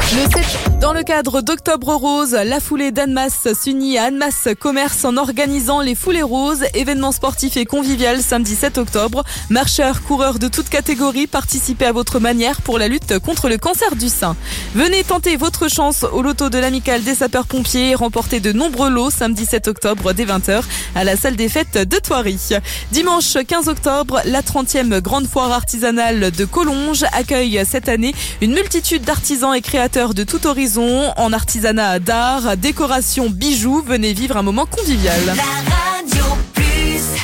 Dans le cadre d'Octobre Rose, la foulée d'Annemasse s'unit à Annemasse Commerce en organisant les Foulées Roses, événement sportif et convivial samedi 7 octobre. Marcheurs, coureurs de toutes catégories, participez à votre manière pour la lutte contre le cancer du sein. Venez tenter votre chance au loto de l'Amicale des sapeurs-pompiers et remporter de nombreux lots samedi 7 octobre dès 20h à la salle des fêtes de Thoiry. Dimanche 15 octobre, la 30e grande foire artisanale de Collonges accueille cette année une multitude d'artisans et créateurs de tout horizon en artisanat d'art, décoration, bijoux. Venez vivre un moment convivial.